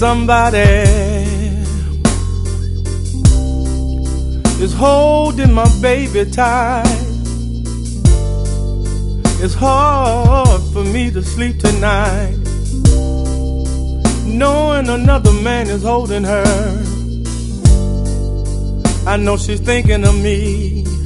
Somebody is holding my baby tight. It's hard for me to sleep tonight, knowing another man is holding her. I know she's thinking of me.